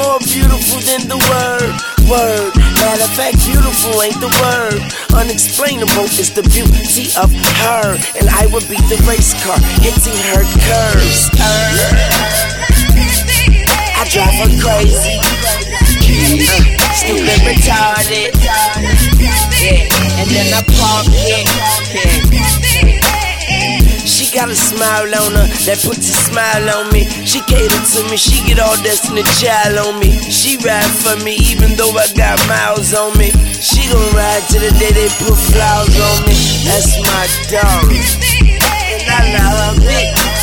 more beautiful than the word. Matter of fact, beautiful ain't the word. Unexplainable is the beauty of her. And I would beat the race car, hitting her curves. I drive her crazy, stupid, retarded. Yeah, and then I park it. She got a smile on her that puts a smile on me. She cater to me, she get all Destiny Child on me. She ride for me even though I got miles on me. She gon' ride to the day they put flowers on me. That's my dog, and I love it.